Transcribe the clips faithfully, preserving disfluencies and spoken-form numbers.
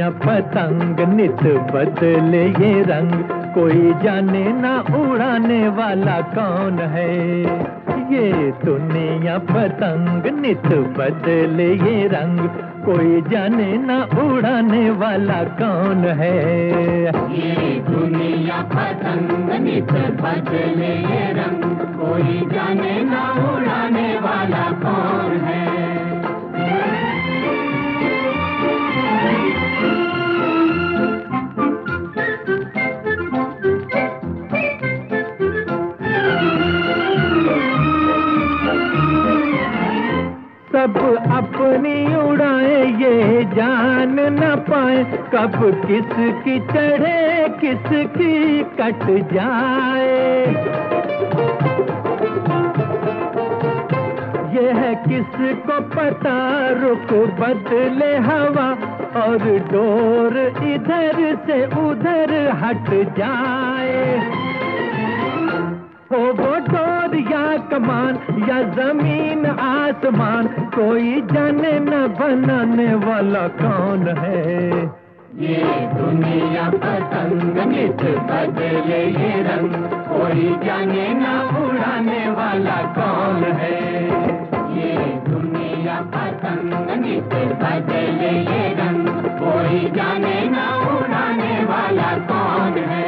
दुनिया पतंग नित बदले ये रंग, कोई जाने ना उड़ाने वाला कौन है। ये दुनिया पतंग नित बदले ये रंग, कोई जाने ना उड़ाने वाला कौन है। ये दुनिया पतंग नित बदले ये रंग, कोई जाने ना उड़ाने वाला कौन है। सब अपनी उड़ाए ये जान न पाए, कब किसकी चढ़े किसकी कट जाए। ये है किसको पता रुख बदले हवा, और डोर इधर से उधर हट जाए। हो वो डोर या कमान या जमीन आसमान, कोई जाने न बनाने वाला कौन है। ये दुनिया पतंग नित बदले ये रंग, कोई जाने न उड़ाने वाला कौन है। ये दुनिया पतंग नित बदले ये रंग, कोई जाने न उड़ाने वाला कौन है।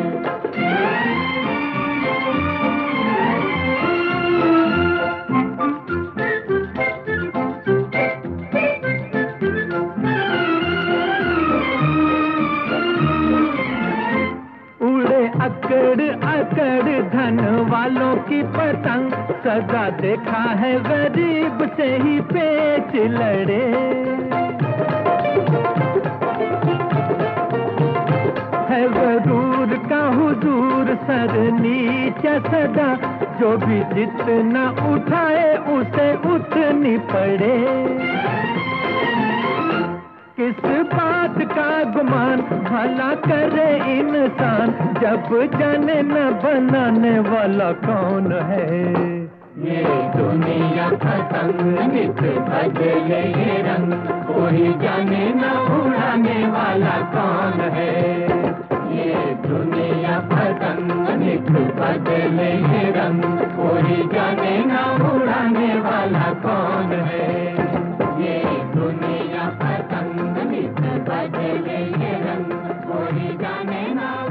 अकड़ अकड़ धन वालों की पतंग, सदा देखा है गरीब से ही पेच लड़े। है गरूर का हुजूर सर नीचे सदा, जो भी जितना उठाए उसे उतनी पड़े। किस बात का गुमान भला करे इंसान, जब जाने न बनाने वाला कौन है। ये दुनिया पतंग नित बदले ये रंग, कोई जाने न उड़ाने वाला कौन है। ये दुनिया पतंग नित बदले ये रंग, कोई जाने न उड़ाने वाला कौन है। ये दुनिया पतंग नित बदले ये रंग, कोई जाने ना